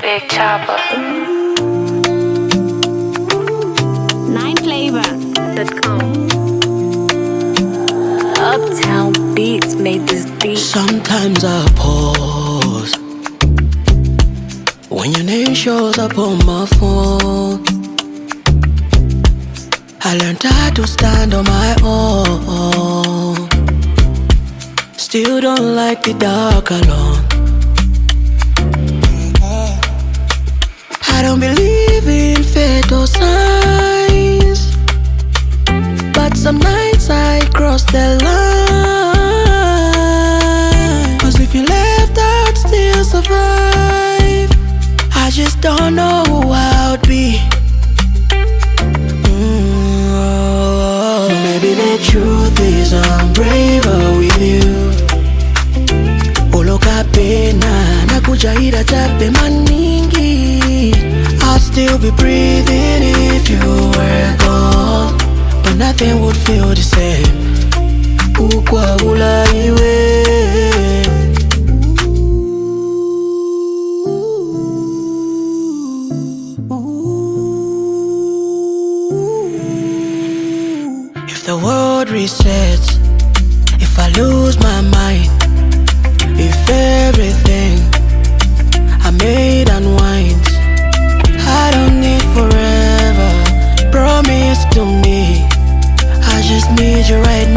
Big Chopper. Nineflavor.com. Uptown Beats made this beat. Sometimes I pause when your name shows up on my phone. I learned how to stand on my own. Still don't like the dark alone. I don't believe in fatal signs, but some nights I cross the line. Cause if you left, I'd still survive. I just don't know who I'd be. Maybe the truth is I'm braver with you. Oloka pena nakuja ira chape maningi. I'll still be breathing if you were gone, but nothing would feel the same. Ukwa ulaiwe. If the world resets, if I lose my mind, if everything I made unwinds, I don't need forever, promise to me, I just need you right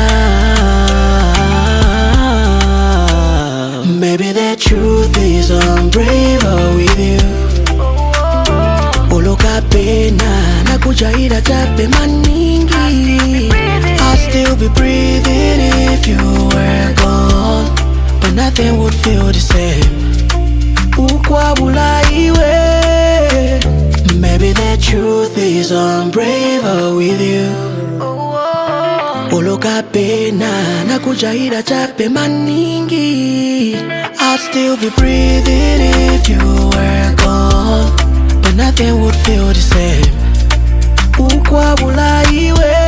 now. Maybe the truth is I'm braver with you. Oloka pena nakuja ira chape maningi. I'll still be breathing if you were gone, but nothing would feel the same. Ukwa bulaiwe. Maybe the truth is I'm braver with you. Oloka pena nakuja ira chape maningi. I'll still be breathing if you were gone, but nothing would feel the same. Ukwa bulaiwe.